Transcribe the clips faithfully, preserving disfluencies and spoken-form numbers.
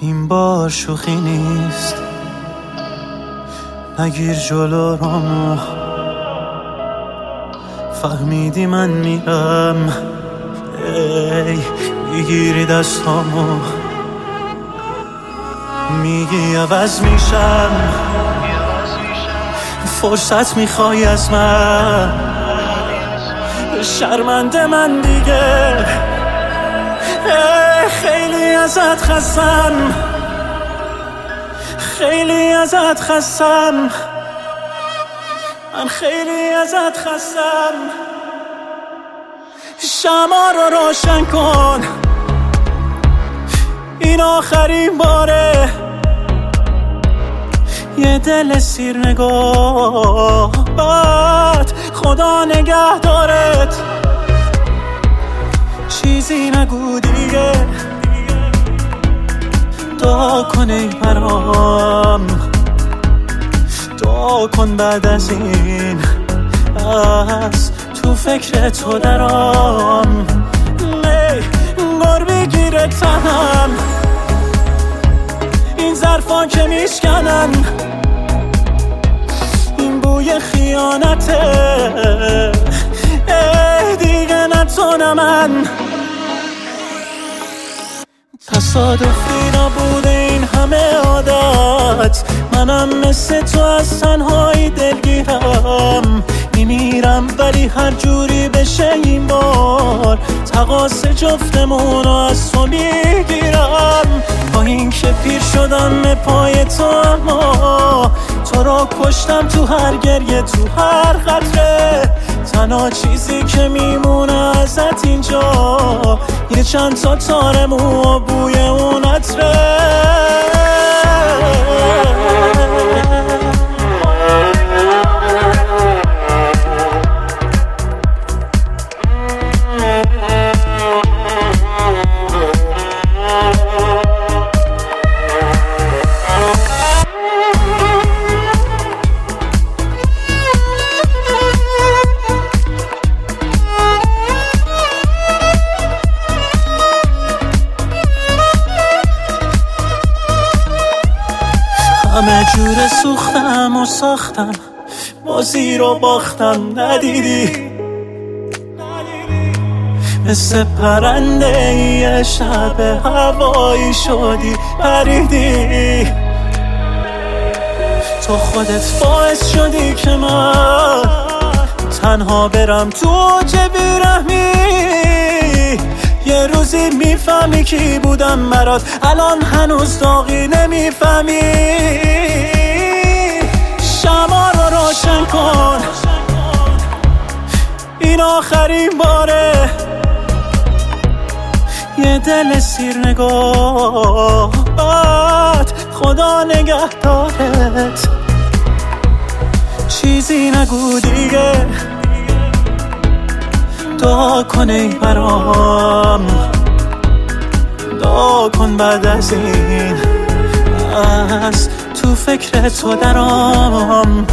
این بار شوخی نیست، نگیر جلو رامو، فهمیدی من میرم، ای میگیری دستامو، میگی عوض میشم، فرصت میخوای از من، شرمنده من دیگه، ای خیلی ازت خستم، خیلی ازت خستم، من خیلی ازت خستم. شمع رو روشن کن، این آخرین باره، یه دل سیر نگاه بد، خدا نگه دارت، چیزی نگو دیگه، دعا کن ای برام، دعا کن بعد از این از تو فکر تو درام، گر بگیره تنم، این ظرفا که میشکنن، این بوی خیانته، ای دیگه نتونم من، تصادفی نبوده این همه عادت، منم مثل تو از تنهایی دلگیرم، میمیرم ولی هر جوری بشه این بار، تقاص جفتمون رو از تو میگیرم، با این که پیر شدم پای تو، اما تو را کشتم تو هر گریه، تو هر قطره، تنها چیزی که میمونه ازت اینجا، یه چند تا تار مو و بوی اون عطره. همه جور سوختم و ساختم، بازی رو باختم، ندیدی مثل پرنده یه شب هوایی شدی پریدی، تو خودت باعث شدی که من تنها برم تو اوج بیرحمی، یه روزی میفهمی کی بودم برات، الان هنوز داغی نمیفهمی، شمع رو روشن کن، این آخرین باره، یه دل سیر نگاه بد، خدا نگه دارت، چیزی نگو دیگه، دعا کن ای برام، دعا کن بعد از این از تو فکر تو درام،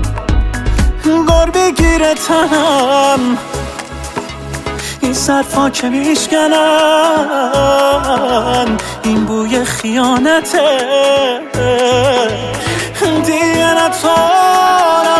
گر بگیره تنم، این ظرفا که میشکنن، این بوی خیانته، دیگه نتونم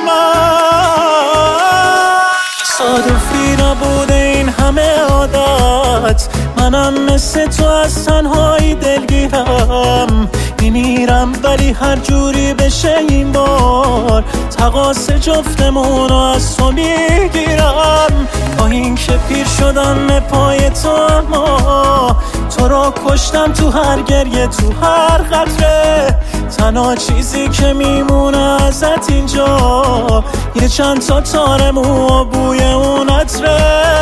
من، تصادفی نبوده این همه عادت، منم مثل تو از تنهایی دلگیرم، میمیرم ولی هر جوری بشه این بار، تقاص جفتمون رو از تو میگیرم، با این که پیر شدم پای تو، اما تو را کشتم تو هر گریه، تو هر قطره، تنها چیزی که میمونه ازت اینجا، یه چند تا تار مو و بوی اون عطره.